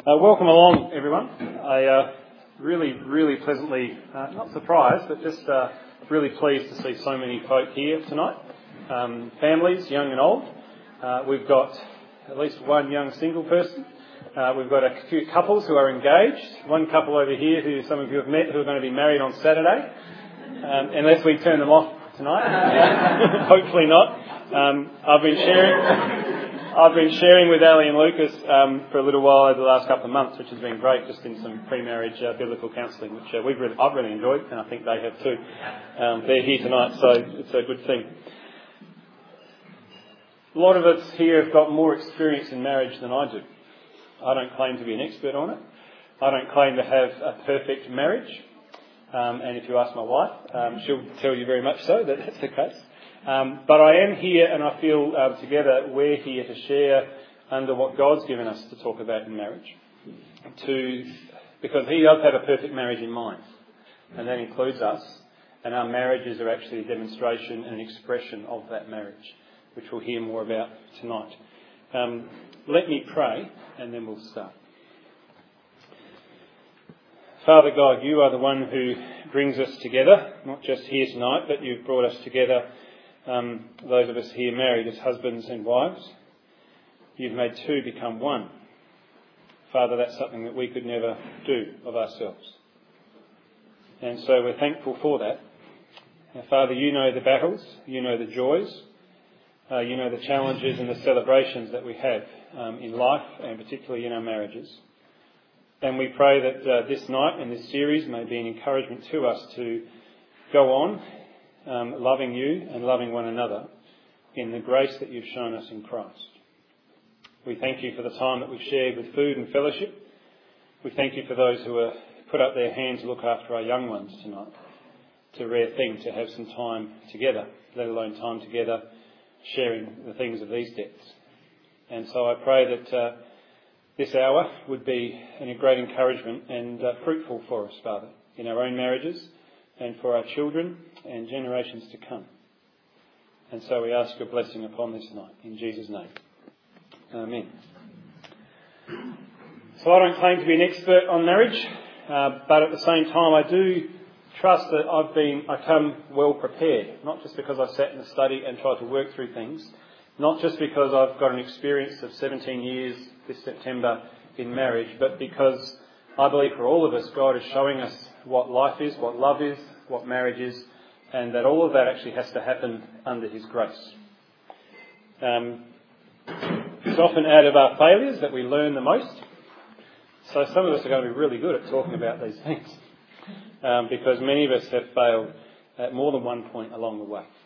Welcome along, everyone. I really pleasantly, not surprised, but just really pleased to see so many folk here tonight. Families, young and old. We've got at least one young single person. We've got a few couples who are engaged. One couple over here who some of you have met who are going to be married on Saturday. Unless we turn them off tonight. Hopefully not. I've been sharing with Ali and Lucas for a little while over the last couple of months, which has been great, just in some pre-marriage biblical counselling, which I've really enjoyed, and I think they have too. They're here tonight, so it's a good thing. A lot of us here have got more experience in marriage than I do. I don't claim to be an expert on it. I don't claim to have a perfect marriage. And if you ask my wife, she'll tell you very much so that that's the case. But I am here, and I feel together we're here to share under what God's given us to talk about in marriage. Because He does have a perfect marriage in mind, and that includes us. And our marriages are actually a demonstration and an expression of that marriage, which we'll hear more about tonight. Let me pray, and then we'll start. Father God, you are the one who brings us together, not just here tonight, but you've brought us together. Those of us here married as husbands and wives, you've made two become one. Father, that's something that we could never do of ourselves. And so we're thankful for that. Now, Father, you know the battles, you know the joys, you know the challenges and the celebrations that we have in life, and particularly in our marriages. And we pray that this night and this series may be an encouragement to us to go on loving you and loving one another in the grace that you've shown us in Christ. We thank you for the time that we've shared with food and fellowship. We thank you for those who have put up their hand to look after our young ones tonight. It's a rare thing to have some time together, let alone time together sharing the things of these depths. And so I pray that this hour would be a great encouragement and fruitful for us, Father, in our own marriages and for our children and generations to come. And so we ask your blessing upon this night, in Jesus' name. Amen. So I don't claim to be an expert on marriage, but at the same time I do trust that I come well prepared, not just because I sat in the study and tried to work through things, not just because I've got an experience of 17 years this September in marriage, but because I believe for all of us, God is showing us what life is, what love is, what marriage is, and that all of that actually has to happen under His grace. It's often out of our failures that we learn the most. So some of us are going to be really good at talking about these things, because many of us have failed at more than one point along the way.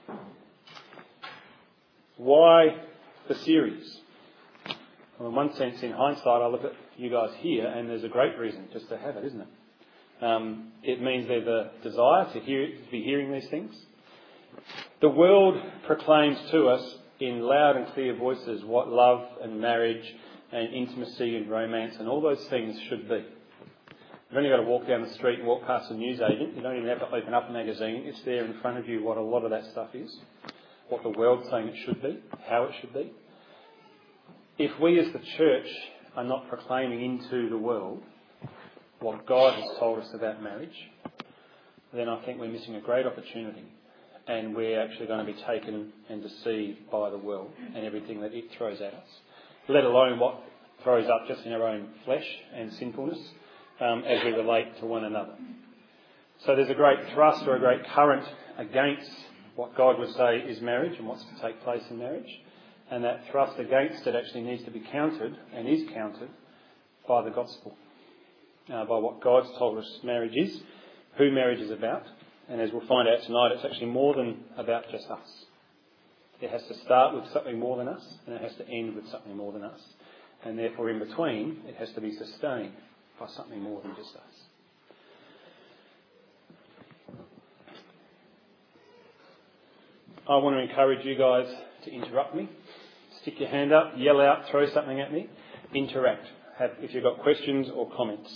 Why the series? Well, in one sense, in hindsight, I look at you guys here, and there's a great reason just to have it, isn't it? It means there's a desire to be hearing these things. The world proclaims to us in loud and clear voices what love and marriage and intimacy and romance and all those things should be. You've only got to walk down the street and walk past a newsagent. You don't even have to open up a magazine. It's there in front of you what a lot of that stuff is, what the world's saying it should be, how it should be. If we as the church are not proclaiming into the world what God has told us about marriage, then I think we're missing a great opportunity, and we're actually going to be taken and deceived by the world and everything that it throws at us, let alone what throws up just in our own flesh and sinfulness as we relate to one another. So there's a great thrust or a great current against what God would say is marriage and what's to take place in marriage. And that thrust against it actually needs to be countered, and is countered, by the gospel. By what God's told us marriage is, who marriage is about. And as we'll find out tonight, it's actually more than about just us. It has to start with something more than us, and it has to end with something more than us. And therefore, in between, it has to be sustained by something more than just us. I want to encourage you guys to interrupt me. Stick your hand up, yell out, throw something at me. Interact. If you've got questions or comments.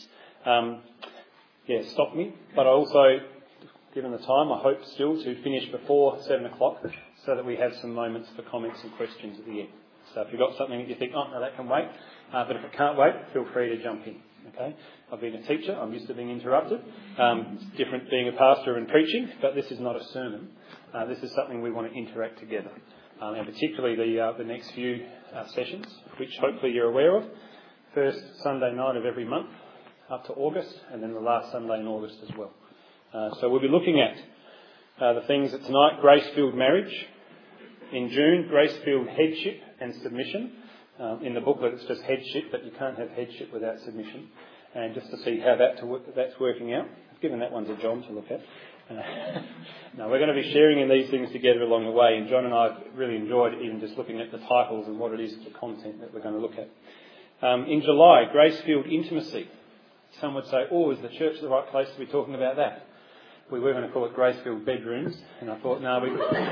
Stop me. But I also, given the time, I hope still to finish before 7 o'clock so that we have some moments for comments and questions at the end. So if you've got something that you think, oh, no, that can wait, but if it can't wait, feel free to jump in. Okay? I've been a teacher. I'm used to being interrupted. It's different being a pastor and preaching, but this is not a sermon. This is something we want to interact together. And particularly the next few sessions, which hopefully you're aware of. First Sunday night of every month up to August, and then the last Sunday in August as well. So we'll be looking at the things that tonight, grace-filled marriage. In June, grace-filled headship and submission. In the booklet it's just headship, but you can't have headship without submission. And just to see how that's working out, I've given that one to John to look at. No, we're going to be sharing in these things together along the way, and John and I have really enjoyed even just looking at the titles and what it is, the content that we're going to look at. In July, grace-filled intimacy. Some would say, oh, is the church the right place to be talking about that? We were going to call it grace-filled bedrooms, and I thought, no,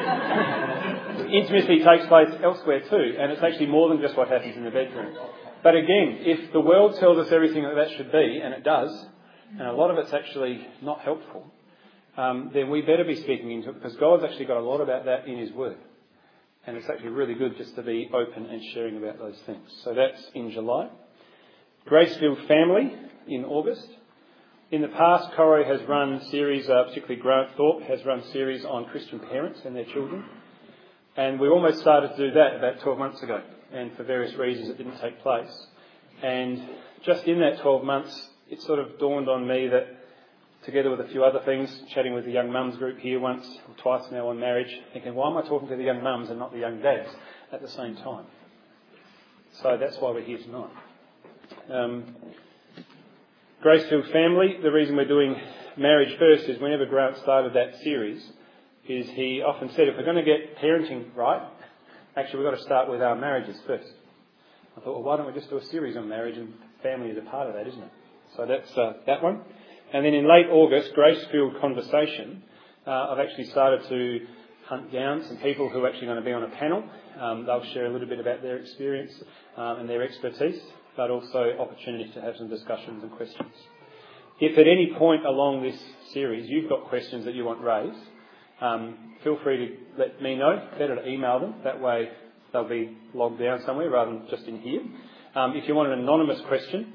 intimacy takes place elsewhere too, and it's actually more than just what happens in the bedroom. But again, if the world tells us everything that should be, and it does, and a lot of it's actually not helpful, then we better be speaking into it, because God's actually got a lot about that in His Word. And it's actually really good just to be open and sharing about those things. So that's in July. Grace-filled family in August. In the past, Coro has run series, particularly Grant Thorpe has run series on Christian parents and their children. And we almost started to do that about 12 months ago. And for various reasons it didn't take place. And just in that 12 months, it sort of dawned on me that, together with a few other things, chatting with the young mums group here once or twice now on marriage, thinking, why am I talking to the young mums and not the young dads at the same time? So that's why we're here tonight. Grace-filled family, the reason we're doing marriage first is whenever Grant started that series, is he often said, if we're going to get parenting right, actually we've got to start with our marriages first. I thought, well, why don't we just do a series on marriage, and family is a part of that, isn't it? So that's that one. And then in late August, grace-filled conversation, I've actually started to hunt down some people who are actually going to be on a panel. They'll share a little bit about their experience and their expertise, but also opportunities to have some discussions and questions. If at any point along this series you've got questions that you want raised, feel free to let me know. Better to email them. That way they'll be logged down somewhere rather than just in here. If you want an anonymous question,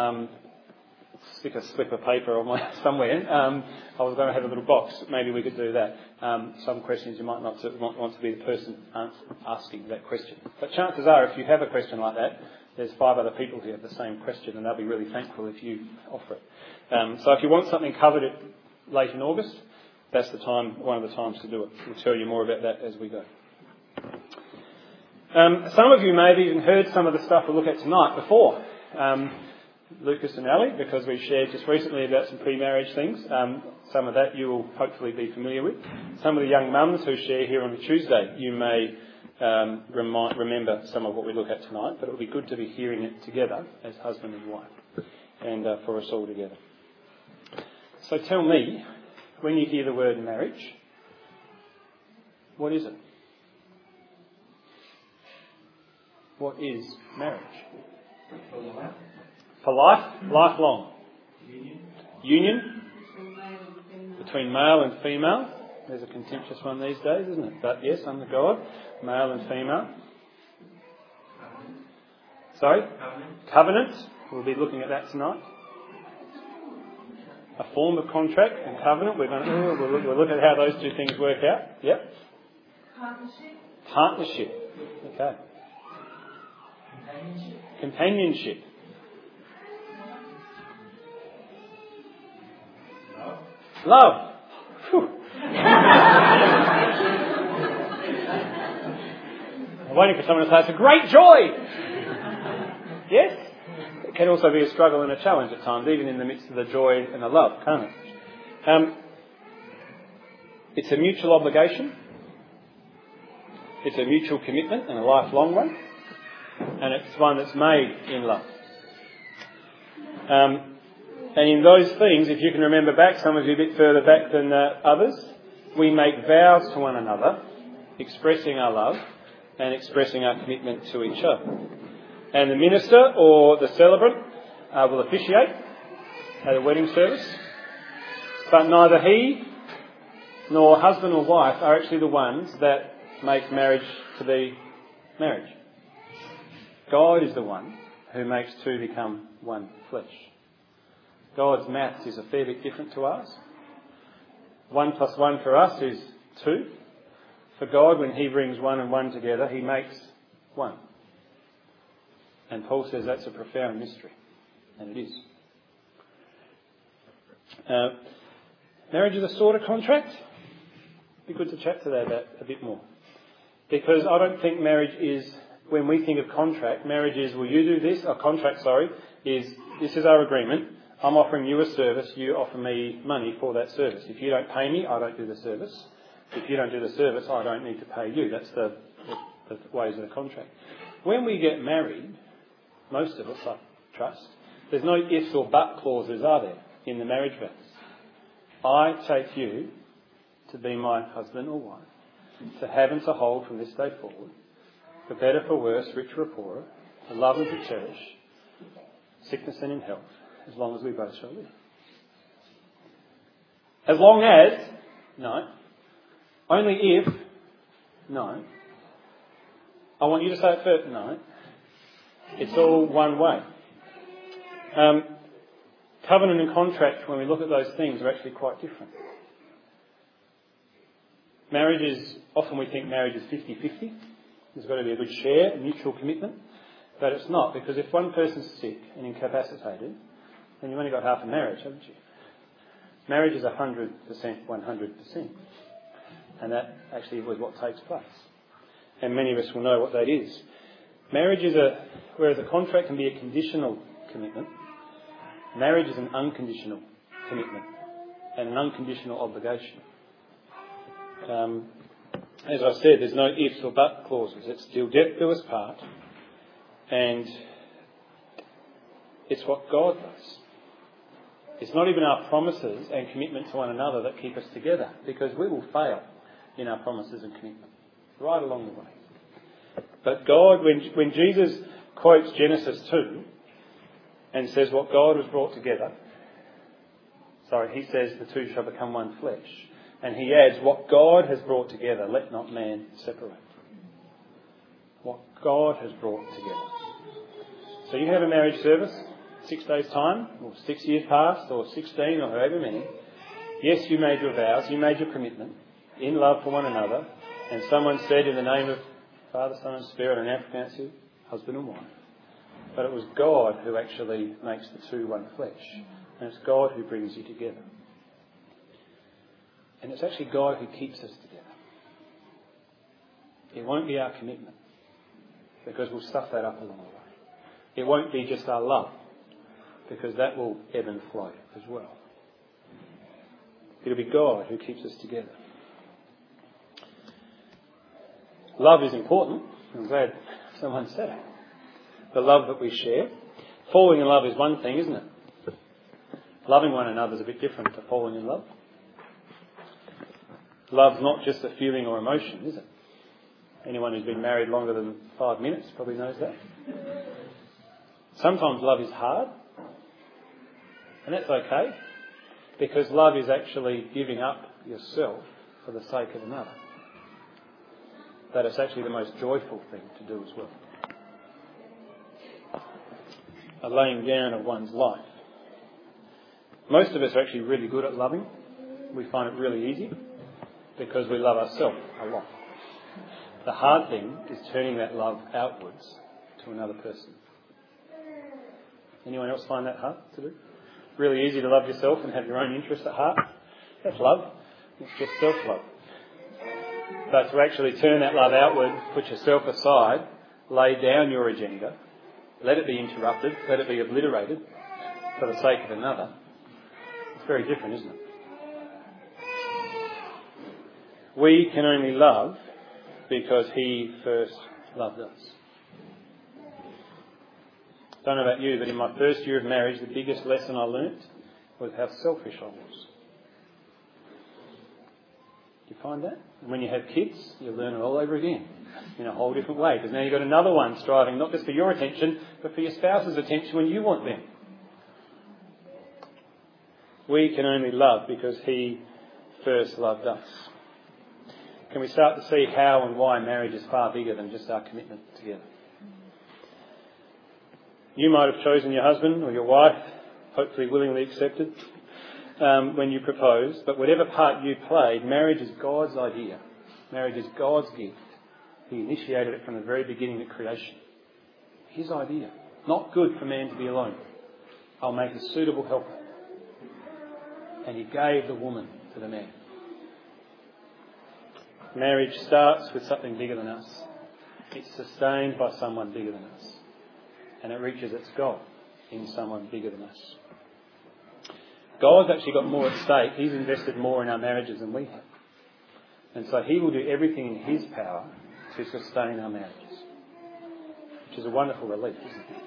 stick a slip of paper on somewhere. I was going to have a little box. Maybe we could do that. Some questions you might not want to be the person asking that question. But chances are, if you have a question like that, there's 5 other people who have the same question, and they'll be really thankful if you offer it. So if you want something covered late in August, that's the time, one of the times to do it. We'll tell you more about that as we go. Some of you may have even heard some of the stuff we'll look at tonight before. Lucas and Ali, because we shared just recently about some pre-marriage things. Some of that you will hopefully be familiar with. Some of the young mums who share here on Tuesday, you may remember some of what we look at tonight, but it will be good to be hearing it together as husband and wife, and for us all together. So tell me, when you hear the word marriage, what is it? What is marriage? For life? Lifelong? Union? Between male and female? There's a contentious one these days, isn't it? But yes, under God, male and female. Sorry? Covenant. We'll be looking at that tonight. A form of contract and covenant. We'll look at how those two things work out. Yep. Partnership. Okay. Companionship. Love. I'm waiting for someone to say it's a great joy. Yes? It can also be a struggle and a challenge at times, even in the midst of the joy and the love, can't it? It's a mutual obligation. It's a mutual commitment and a lifelong one. And it's one that's made in love. And in those things, if you can remember back, some of you a bit further back than others, we make vows to one another, expressing our love and expressing our commitment to each other. And the minister or the celebrant will officiate at a wedding service, but neither he nor husband or wife are actually the ones that make marriage to be marriage. God is the one who makes two become one flesh. God's maths is a fair bit different to ours. 1 plus 1 for us is 2. For God, when he brings 1 and 1 together, he makes 1. And Paul says that's a profound mystery. And it is. Marriage is a sort of contract. It'd be good to chat to that about a bit more. Because I don't think marriage is, when we think of contract, marriage is, will you do this? Is this is our agreement. I'm offering you a service, you offer me money for that service. If you don't pay me, I don't do the service. If you don't do the service, I don't need to pay you. That's the ways of the contract. When we get married, most of us, I trust, there's no ifs or but clauses, are there, in the marriage vows? I take you to be my husband or wife, to have and to hold from this day forward, for better, for worse, richer or poorer, to love and to cherish, sickness and in health, as long as we both shall live. As long as, no. Only if, no. I want you to say it first, no. It's all one way. Covenant and contract, when we look at those things, are actually quite different. Marriage is, often we think marriage is 50-50. There's got to be a good share, a mutual commitment. But it's not, because if one person's sick and incapacitated, then you've only got half a marriage, haven't you? Marriage is 100%, 100%. And that actually was what takes place. And many of us will know what that is. Marriage is whereas a contract can be a conditional commitment, marriage is an unconditional commitment and an unconditional obligation. As I said, there's no ifs or but clauses. It's till death do us part, and it's what God does. It's not even our promises and commitment to one another that keep us together, because we will fail in our promises and commitment right along the way. But God, when Jesus quotes Genesis 2 and says what God has brought together, he says the two shall become one flesh. And he adds, what God has brought together, let not man separate. What God has brought together. So you have a marriage service, 6 days' time, or 6 years past, or 16, or however many. Yes, you made your vows, you made your commitment, in love for one another, and someone said in the name of Father, Son and Spirit, and now pronounce you husband and wife. But it was God who actually makes the two one flesh. And it's God who brings you together. And it's actually God who keeps us together. It won't be our commitment, because we'll stuff that up along the way. It won't be just our love, because that will ebb and flow as well. It'll be God who keeps us together. Love is important. I'm glad someone said it. The love that we share. Falling in love is one thing, isn't it? Loving one another is a bit different to falling in love. Love's not just a feeling or emotion, is it? Anyone who's been married longer than 5 minutes probably knows that. Sometimes love is hard. And that's okay. Because love is actually giving up yourself for the sake of another. But it's actually the most joyful thing to do as well. A laying down of one's life. Most of us are actually really good at loving. We find it really easy because we love ourselves a lot. The hard thing is turning that love outwards to another person. Anyone else find that hard to do? Really easy to love yourself and have your own interests at heart? That's love. It's just self-love. But to actually turn that love outward, put yourself aside, lay down your agenda, let it be interrupted, let it be obliterated for the sake of another, it's very different, isn't it? We can only love because He first loved us. Don't know about you, but in my first year of marriage, the biggest lesson I learnt was how selfish I was. You find that? And when you have kids, you learn it all over again in a whole different way, because now you've got another one striving not just for your attention, but for your spouse's attention when you want them. We can only love because He first loved us. Can we start to see how and why marriage is far bigger than just our commitment together? You might have chosen your husband or your wife, hopefully willingly accepted, when you proposed. But whatever part you played, marriage is God's idea. Marriage is God's gift. He initiated it from the very beginning of creation. His idea. Not good for man to be alone. I'll make a suitable helper. And he gave the woman to the man. Marriage starts with something bigger than us. It's sustained by someone bigger than us. And it reaches its goal in someone bigger than us. God's actually got more at stake. He's invested more in our marriages than we have. And so he will do everything in his power to sustain our marriages. Which is a wonderful relief, isn't it?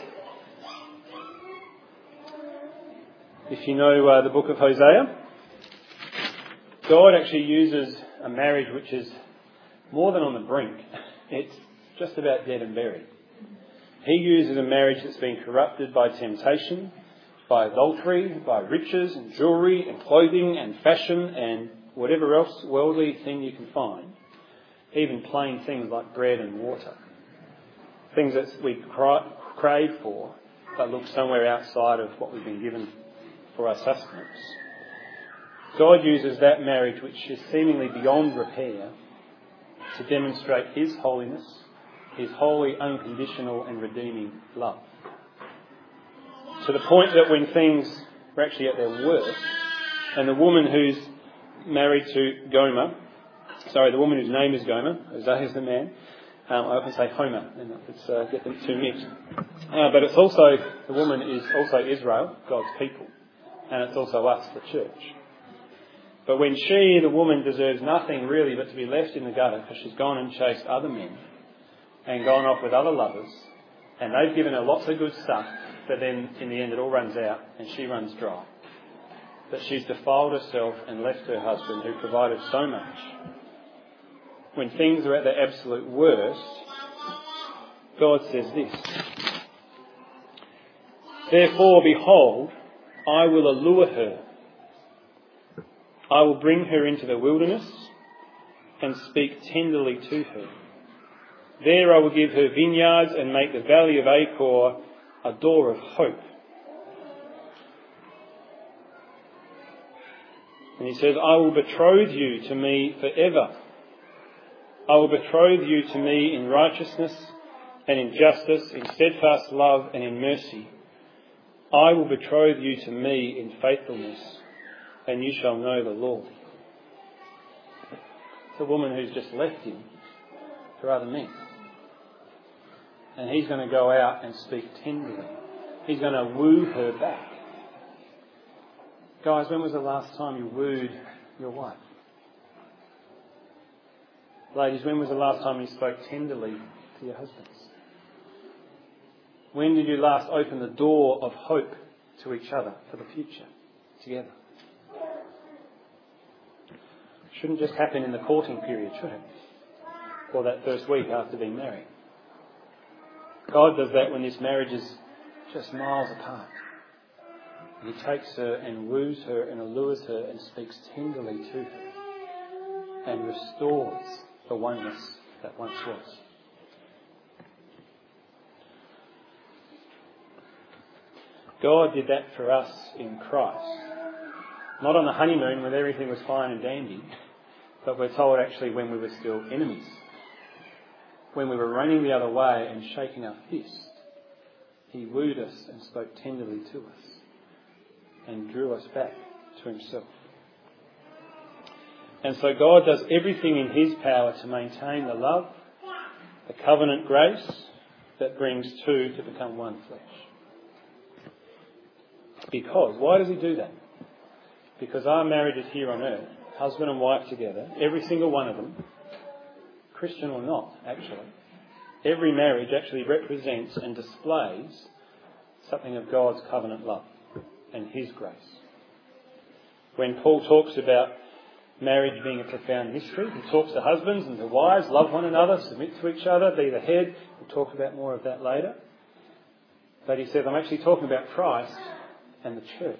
If you know the book of Hosea, God actually uses a marriage which is more than on the brink. It's just about dead and buried. He uses a marriage that's been corrupted by temptation, by adultery, by riches and jewellery and clothing and fashion and whatever else worldly thing you can find. Even plain things like bread and water. Things that we crave for, but look somewhere outside of what we've been given for our sustenance. God uses that marriage, which is seemingly beyond repair, to demonstrate his holiness, his holy, unconditional and redeeming love. To the point that when things were actually at their worst, and the woman who's married to the woman whose name is Gomer, Hosea is the man, I often say Homer, and let's get them too mixed. But it's also, the woman is also Israel, God's people, and it's also us, the church. But when she, the woman, deserves nothing really but to be left in the gutter because she's gone and chased other men and gone off with other lovers, and they've given her lots of good stuff, but then in the end it all runs out and she runs dry. That she's defiled herself and left her husband who provided so much. When things are at their absolute worst, God says this: "Therefore, behold, I will allure her. I will bring her into the wilderness and speak tenderly to her. There I will give her vineyards and make the valley of Achor a door of hope." And he says, "I will betroth you to me forever. I will betroth you to me in righteousness and in justice, in steadfast love and in mercy. I will betroth you to me in faithfulness, and you shall know the Lord." It's a woman who's just left him for other men. And he's going to go out and speak tenderly. He's going to woo her back. Guys, when was the last time you wooed your wife? Ladies, when was the last time you spoke tenderly to your husbands? When did you last open the door of hope to each other for the future together? Shouldn't just happen in the courting period, should it? Or that first week after being married. God does that when this marriage is just miles apart. He takes her and woos her and allures her and speaks tenderly to her and restores the oneness that once was. God did that for us in Christ. Not on the honeymoon when everything was fine and dandy, but we're told actually when we were still enemies. When we were running the other way and shaking our fist, he wooed us and spoke tenderly to us and drew us back to himself. And so God does everything in his power to maintain the love, the covenant grace that brings two to become one flesh. Because, why does he do that? Because our marriages here on earth, husband and wife together, every single one of them, Christian or not, actually, every marriage actually represents and displays something of God's covenant love and his grace. When Paul talks about marriage being a profound mystery, he talks to husbands and to wives, love one another, submit to each other, be the head. We'll talk about more of that later. But he says, I'm actually talking about Christ and the church.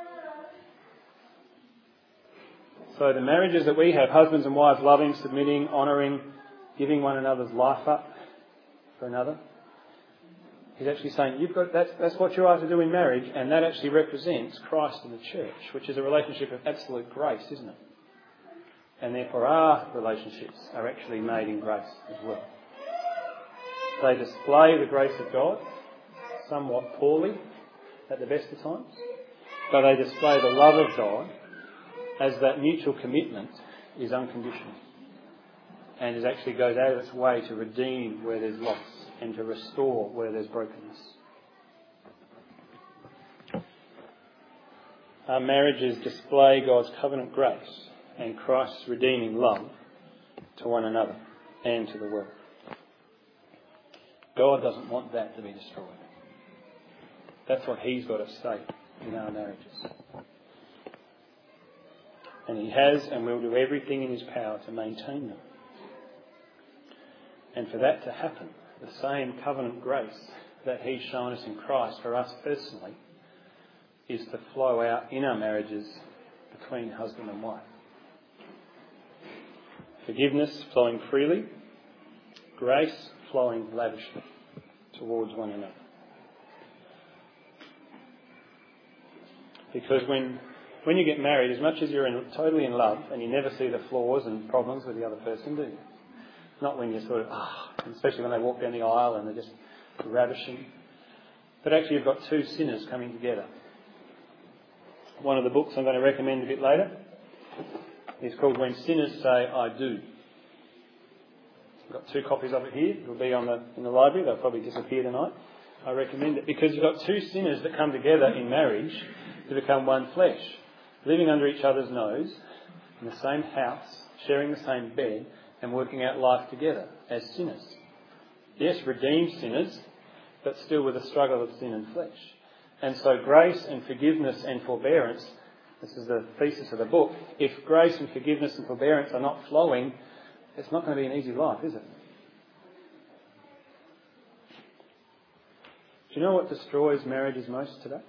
So the marriages that we have, husbands and wives loving, submitting, honouring, giving one another's life up for another, He's actually saying that's what you are to do in marriage, and that actually represents Christ and the church, which is a relationship of absolute grace, isn't it? And therefore our relationships are actually made in grace as well. They display the grace of God, somewhat poorly at the best of times, but they display the love of God as that mutual commitment is unconditional and it actually goes out of its way to redeem where there's loss and to restore where there's brokenness. Our marriages display God's covenant grace and Christ's redeeming love to one another and to the world. God doesn't want that to be destroyed. That's what He's got at stake in our marriages. And He has and will do everything in His power to maintain them. And for that to happen, the same covenant grace that He's shown us in Christ for us personally is to flow out in our marriages between husband and wife. Forgiveness flowing freely, grace flowing lavishly towards one another. Because when you get married, as much as you're totally in love and you never see the flaws and problems with the other person, do you? Not when you're sort of, especially when they walk down the aisle and they're just ravishing. But actually you've got two sinners coming together. One of the books I'm going to recommend a bit later is called When Sinners Say, I Do. I've got 2 copies of it here. It'll be in the library. They'll probably disappear tonight. I recommend it because you've got 2 sinners that come together in marriage to become one flesh, living under each other's nose, in the same house, sharing the same bed, and working out life together as sinners. Yes, redeemed sinners, but still with a struggle of sin and flesh. And so grace and forgiveness and forbearance, this is the thesis of the book, if grace and forgiveness and forbearance are not flowing, it's not going to be an easy life, is it? Do you know what destroys marriages most today?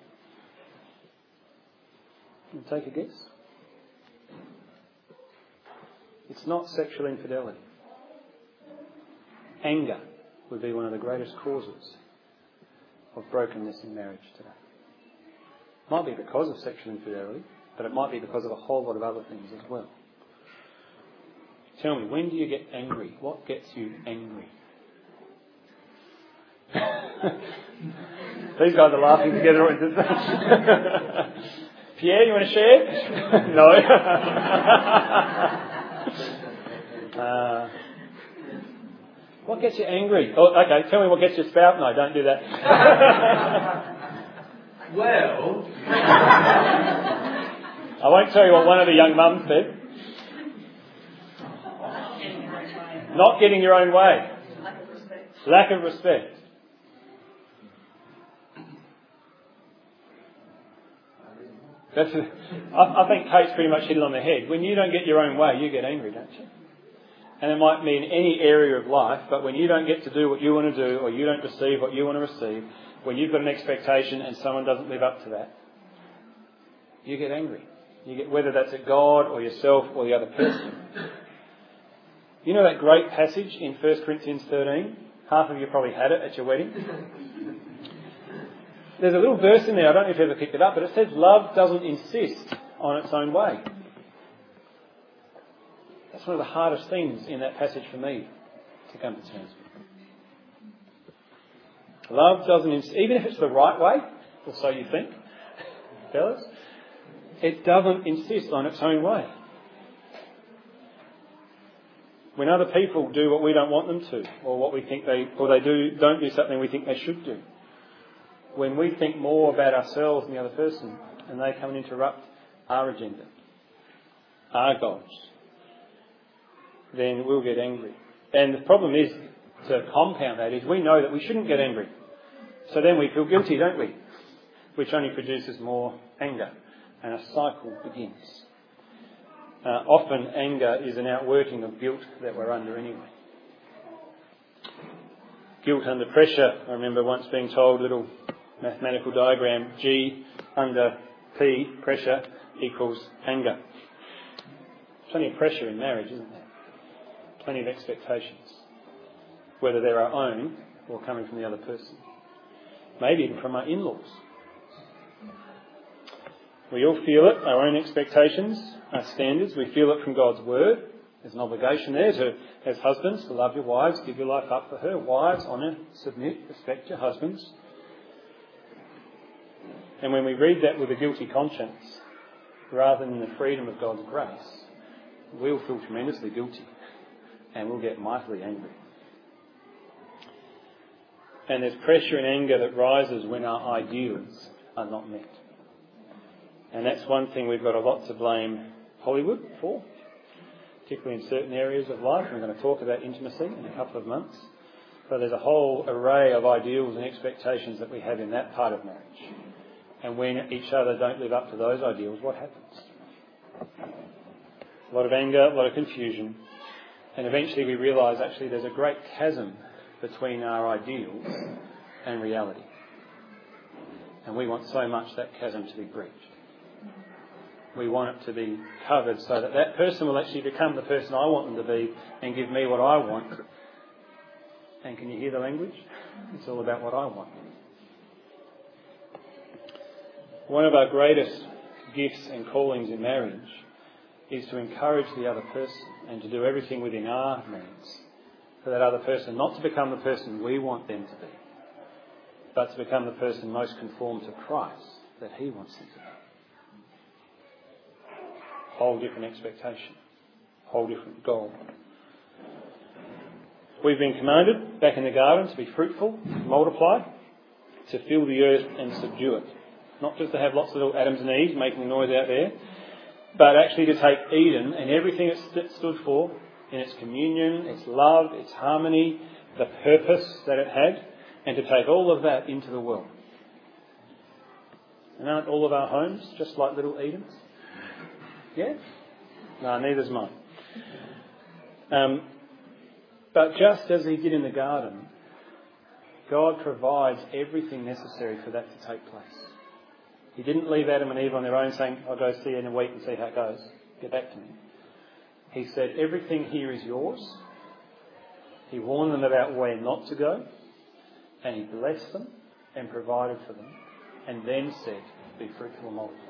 Can you take a guess? It's not sexual infidelity. Anger would be one of the greatest causes of brokenness in marriage today. It might be because of sexual infidelity, but it might be because of a whole lot of other things as well. Tell me, when do you get angry? What gets you angry? These guys are laughing together. Pierre, you want to share? No. What gets you angry? Oh, okay, tell me what gets you spout. No, don't do that. Well, I won't tell you what one of the young mums said. Not getting your own way. Lack of respect. I think Kate's pretty much hit it on the head. When you don't get your own way, you get angry, don't you? And it might be in any area of life, but when you don't get to do what you want to do, or you don't receive what you want to receive, when you've got an expectation and someone doesn't live up to that, you get angry. You get, whether that's at God or yourself or the other person. You know that great passage in 1 Corinthians 13? Half of you probably had it at your wedding. There's a little verse in there, I don't know if you ever picked it up, but it says love doesn't insist on its own way. That's one of the hardest things in that passage for me to come to terms with. Love doesn't insist, even if it's the right way, or so you think, fellas, it doesn't insist on its own way. When other people do what we don't want them to, or what we think don't do something we think they should do. When we think more about ourselves than the other person, and they come and interrupt our agenda, our goals, then we'll get angry. And the problem is, to compound that, is we know that we shouldn't get angry. So then we feel guilty, don't we? Which only produces more anger, and a cycle begins. Often anger is an outworking of guilt that we're under anyway. Guilt under pressure. I remember once being told, little mathematical diagram, G under P, pressure, equals anger. Plenty of pressure in marriage, isn't there? Plenty of expectations, whether they're our own or coming from the other person. maybe even from our in-laws. We all feel it, our own expectations, our standards. We feel it from God's word. There's an obligation there to, as husbands, to love your wives, give your life up for her. Wives, honour, submit, respect your husbands. And when we read that with a guilty conscience, rather than the freedom of God's grace, we'll feel tremendously guilty and we'll get mightily angry. And there's pressure and anger that rises when our ideals are not met. And that's one thing we've got a lot to blame Hollywood for, particularly in certain areas of life. We're going to talk about intimacy in a couple of months. But there's a whole array of ideals and expectations that we have in that part of marriage. And when each other don't live up to those ideals, what happens? A lot of anger, a lot of confusion. And eventually we realise actually there's a great chasm between our ideals and reality. And we want so much that chasm to be breached. We want it to be covered so that that person will actually become the person I want them to be and give me what I want. And can you hear the language? It's all about what I want. One of our greatest gifts and callings in marriage is to encourage the other person and to do everything within our means for that other person not to become the person we want them to be, but to become the person most conformed to Christ that He wants them to be. Whole different expectation, whole different goal. We've been commanded back in the garden to be fruitful, multiply, to fill the earth and subdue it. Not just to have lots of little Adams and Eves making noise out there, but actually to take Eden and everything it stood for in its communion, its love, its harmony, the purpose that it had, and to take all of that into the world. And aren't all of our homes just like little Edens? Yeah? No, neither's mine. But just as He did in the garden, God provides everything necessary for that to take place. He didn't leave Adam and Eve on their own saying, I'll go see you in a week and see how it goes. Get back to me. He said, everything here is yours. He warned them about where not to go. And He blessed them and provided for them. And then said, be fruitful and multiply.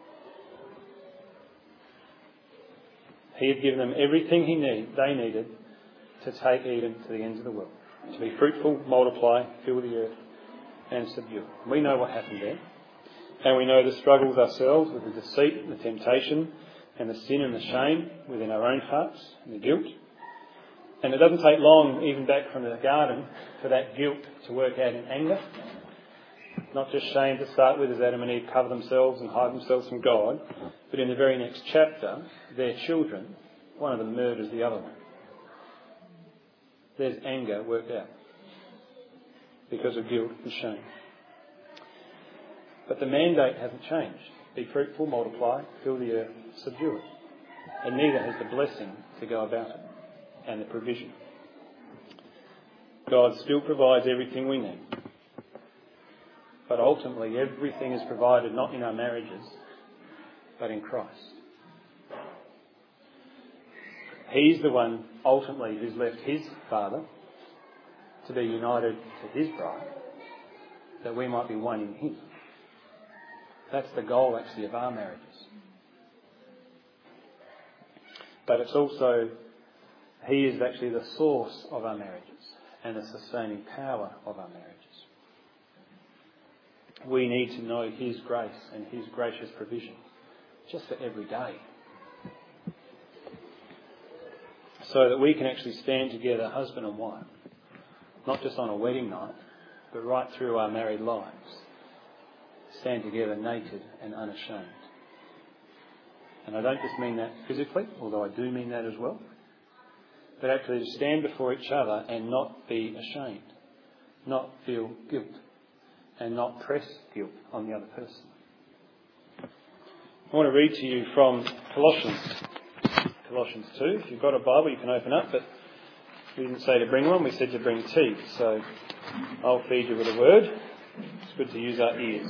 He had given them everything they needed to take Eden to the ends of the world. To be fruitful, multiply, fill the earth and subdue it. We know what happened there. And we know the struggles ourselves with the deceit, the temptation and the sin and the shame within our own hearts and the guilt. And it doesn't take long, even back from the garden, for that guilt to work out in anger. Not just shame to start with, as Adam and Eve cover themselves and hide themselves from God, but in the very next chapter, their children, one of them murders the other one. There's anger worked out because of guilt and shame. But the mandate hasn't changed. Be fruitful, multiply, fill the earth, subdue it. And neither has the blessing to go about it and the provision. God still provides everything we need. But ultimately, everything is provided not in our marriages, but in Christ. He's the one, ultimately, who's left His Father to be united to His bride, that we might be one in Him. That's the goal, actually, of our marriages. But it's also, He is actually the source of our marriages and the sustaining power of our marriages. We need to know His grace and His gracious provision just for every day, so that we can actually stand together, husband and wife, not just on a wedding night, but right through our married lives, stand together naked and unashamed. And I don't just mean that physically, although I do mean that as well, but actually to stand before each other and not be ashamed, not feel guilt, and not press guilt on the other person. I want to read to you from Colossians 2. If you've got a Bible, you can open up, but we didn't say to bring one, we said to bring tea. So I'll feed you with a word. It's good to use our ears.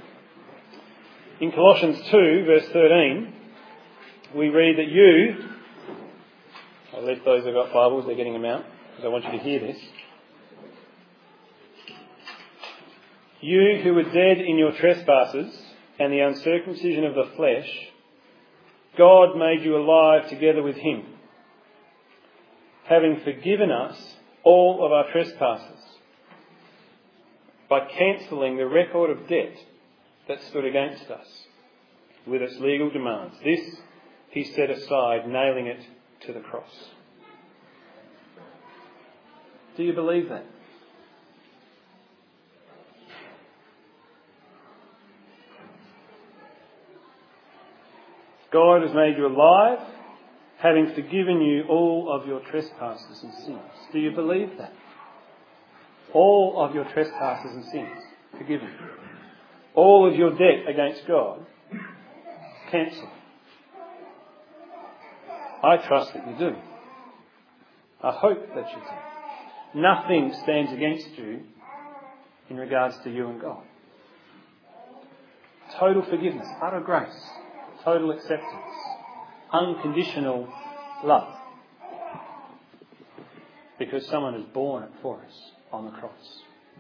In Colossians 2, verse 13, we read that you, I'll let those who've got Bibles, they're getting them out, because I want you to hear this. You who were dead in your trespasses and the uncircumcision of the flesh, God made you alive together with him, having forgiven us all of our trespasses, by cancelling the record of debt that stood against us with its legal demands. This he set aside, nailing it to the cross. Do you believe that? God has made you alive, having forgiven you all of your trespasses and sins. Do you believe that? All of your trespasses and sins forgiven. All of your debt against God cancelled. I trust that you do. I hope that you do. Nothing stands against you in regards to you and God. Total forgiveness, utter grace, total acceptance, unconditional love. Because someone has borne it for us on the cross.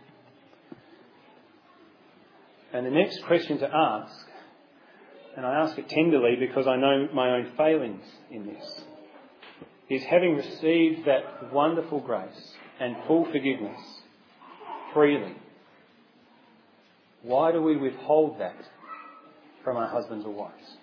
And the next question to ask, and I ask it tenderly because I know my own failings in this, is having received that wonderful grace and full forgiveness freely, why do we withhold that from our husbands or wives?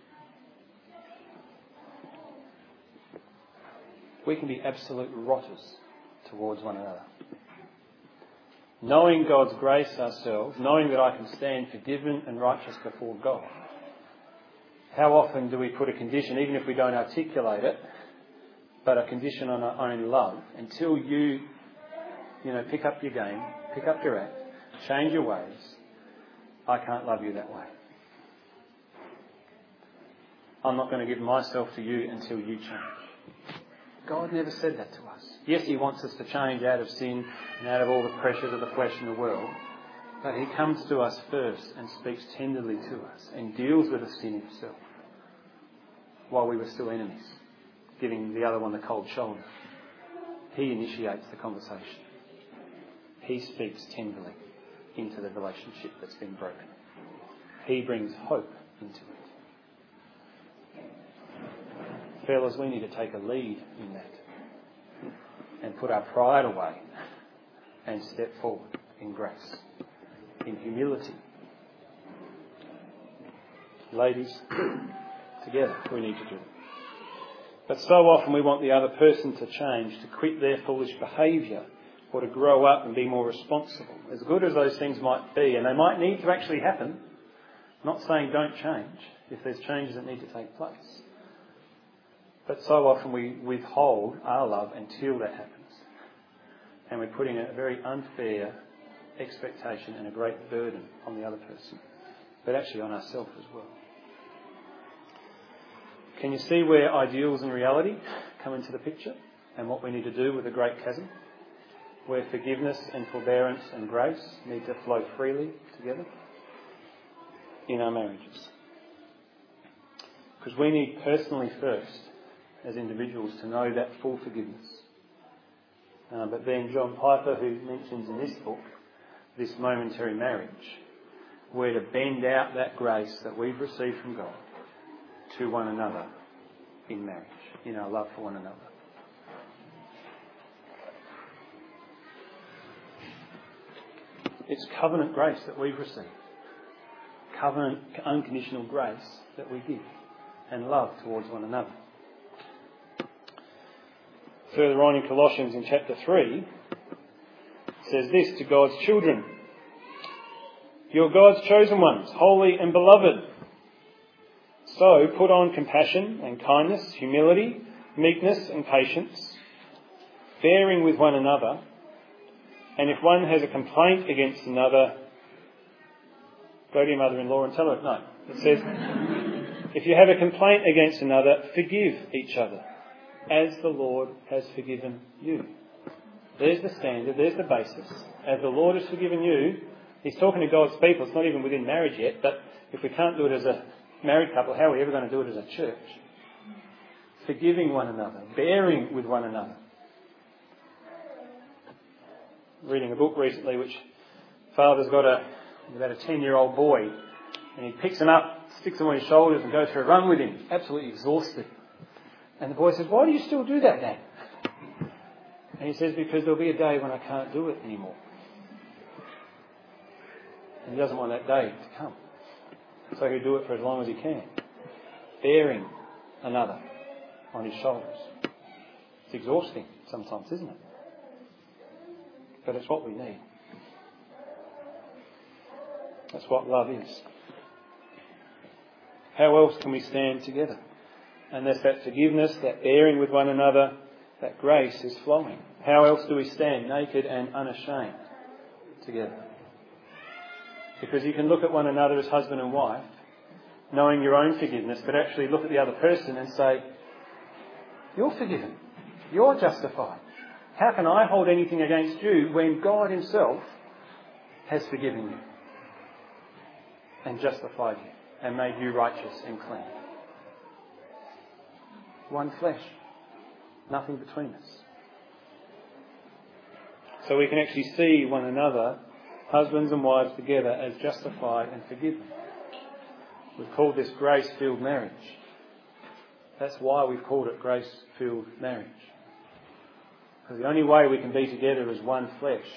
We can be absolute rotters towards one another. Knowing God's grace ourselves, knowing that I can stand forgiven and righteous before God, how often do we put a condition, even if we don't articulate it, but a condition on our own love, until you pick up your game, pick up your act, change your ways, I can't love you that way. I'm not going to give myself to you until you change. God never said that to us. Yes, he wants us to change out of sin and out of all the pressures of the flesh and the world. But he comes to us first and speaks tenderly to us and deals with the sin himself while we were still enemies, giving the other one the cold shoulder. He initiates the conversation. He speaks tenderly into the relationship that's been broken. He brings hope into it. Fellas, we need to take a lead in that and put our pride away and step forward in grace, in humility. Ladies, together we need to do it. But so often we want the other person to change, to quit their foolish behaviour, or to grow up and be more responsible. As good as those things might be, and they might need to actually happen, I'm not saying don't change if there's changes that need to take place. But so often we withhold our love until that happens. And we're putting a very unfair expectation and a great burden on the other person, but actually on ourselves as well. Can you see where ideals and reality come into the picture and what we need to do with the great chasm? Where forgiveness and forbearance and grace need to flow freely together in our marriages. Because we need personally first, as individuals, to know that full forgiveness. But then John Piper, who mentions in this book, this momentary marriage, we're to bend out that grace that we've received from God to one another in marriage, in our love for one another. It's covenant grace that we've received. Covenant, unconditional grace that we give and love towards one another. Further on in Colossians in chapter 3, it says this to God's children. You're God's chosen ones, holy and beloved. So put on compassion and kindness, humility, meekness and patience, bearing with one another. And if one has a complaint against another, go to your mother-in-law and tell her. No. It says, if you have a complaint against another, forgive each other, as the Lord has forgiven you. There's the standard, there's the basis. As the Lord has forgiven you, he's talking to God's people. It's not even within marriage yet, but if we can't do it as a married couple, how are we ever going to do it as a church? Forgiving one another, bearing with one another. Reading a book recently which Father's got about a 10-year-old boy, and he picks him up, sticks him on his shoulders and goes for a run with him, absolutely exhausted. And the boy says, "Why do you still do that, Dad?" And he says, "Because there'll be a day when I can't do it anymore." And he doesn't want that day to come. So he'll do it for as long as he can, bearing another on his shoulders. It's exhausting sometimes, isn't it? But it's what we need. That's what love is. How else can we stand together? Unless that forgiveness, that bearing with one another, that grace is flowing. How else do we stand naked and unashamed together? Because you can look at one another as husband and wife, knowing your own forgiveness, but actually look at the other person and say, "You're forgiven. You're justified. How can I hold anything against you when God Himself has forgiven you and justified you and made you righteous and clean?" One flesh. Nothing between us. So we can actually see one another, husbands and wives together, as justified and forgiven. We've called this grace-filled marriage. That's why we've called it grace-filled marriage. Because the only way we can be together is one flesh,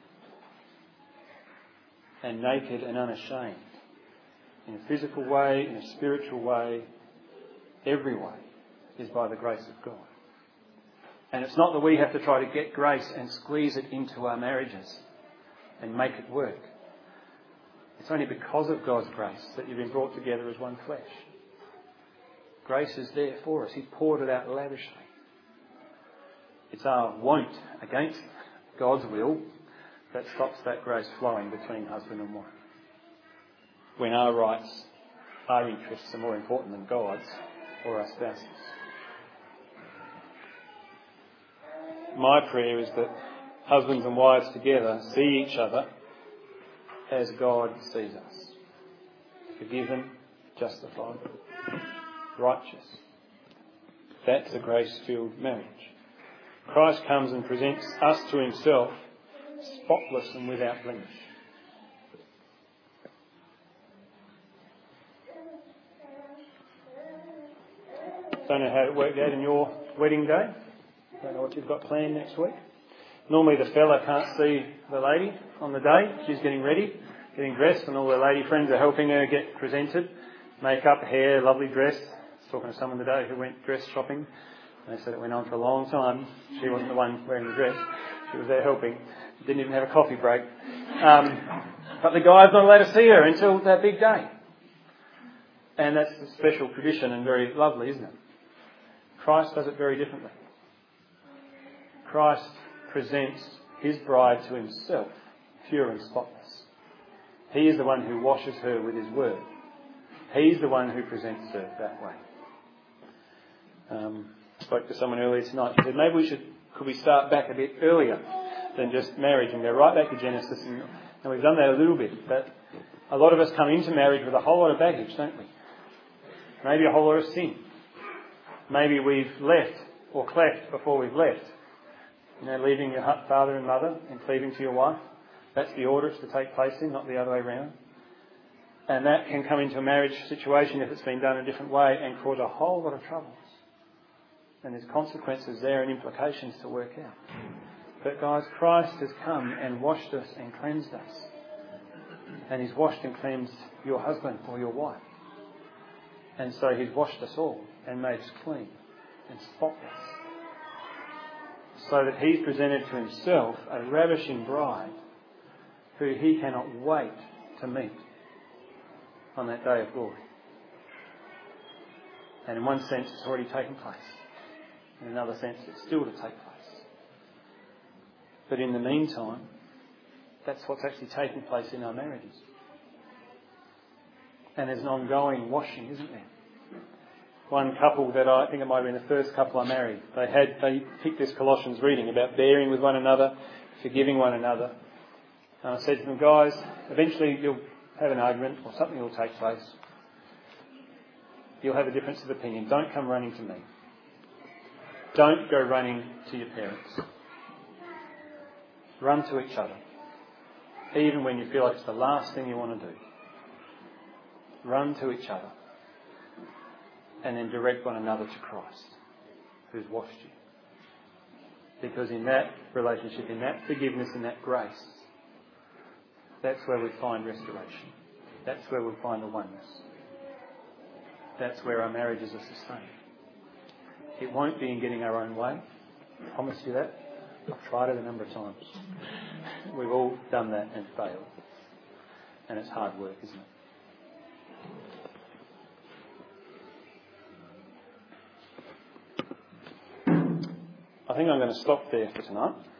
and naked and unashamed. In a physical way, in a spiritual way, every way is by the grace of God. And it's not that we have to try to get grace and squeeze it into our marriages and make it work. It's only because of God's grace that you've been brought together as one flesh. Grace is there for us. He's poured it out lavishly. It's our won't against God's will that stops that grace flowing between husband and wife. When our rights, our interests are more important than God's or our spouses. My prayer is that husbands and wives together see each other as God sees us. Forgiven, justified, righteous. That's a grace-filled marriage. Christ comes and presents us to Himself spotless and without blemish. Don't know how it worked out in your wedding day. Don't know what you've got planned next week. Normally the fella can't see the lady on the day. She's getting ready, getting dressed, and all her lady friends are helping her get presented. Makeup, hair, lovely dress. I was talking to someone today who went dress shopping. They said it went on for a long time. She wasn't the one wearing the dress. She was there helping. Didn't even have a coffee break. But the guy's not allowed to see her until that big day. And that's a special tradition and very lovely, isn't it? Christ does it very differently. Christ presents His bride to Himself, pure and spotless. He is the one who washes her with His word. He's the one who presents her that way. I spoke to someone earlier tonight. He said, maybe could we start back a bit earlier than just marriage and go right back to Genesis? And we've done that a little bit, but a lot of us come into marriage with a whole lot of baggage, don't we? Maybe a whole lot of sin. Maybe we've left or cleft before we've left. Leaving your father and mother and cleaving to your wife. That's the order it's to take place in, not the other way around. And that can come into a marriage situation if it's been done a different way and cause a whole lot of troubles. And there's consequences there and implications to work out. But guys, Christ has come and washed us and cleansed us. And He's washed and cleansed your husband or your wife. And so He's washed us all and made us clean and spotless. So that He's presented to Himself a ravishing bride who He cannot wait to meet on that day of glory. And in one sense it's already taken place. In another sense it's still to take place. But in the meantime, that's what's actually taking place in our marriages. And there's an ongoing washing, isn't there? One couple that I think it might have been the first couple I married, they picked this Colossians reading about bearing with one another, forgiving one another. And I said to them, guys, eventually you'll have an argument or something will take place. You'll have a difference of opinion. Don't come running to me. Don't go running to your parents. Run to each other. even when you feel like it's the last thing you want to do. Run to each other and then direct one another to Christ, who's washed you. Because in that relationship, in that forgiveness, in that grace, that's where we find restoration. That's where we find the oneness. That's where our marriages are sustained. It won't be in getting our own way. I promise you that. I've tried it a number of times. We've all done that and failed. And it's hard work, isn't it? I think I'm going to stop there for tonight.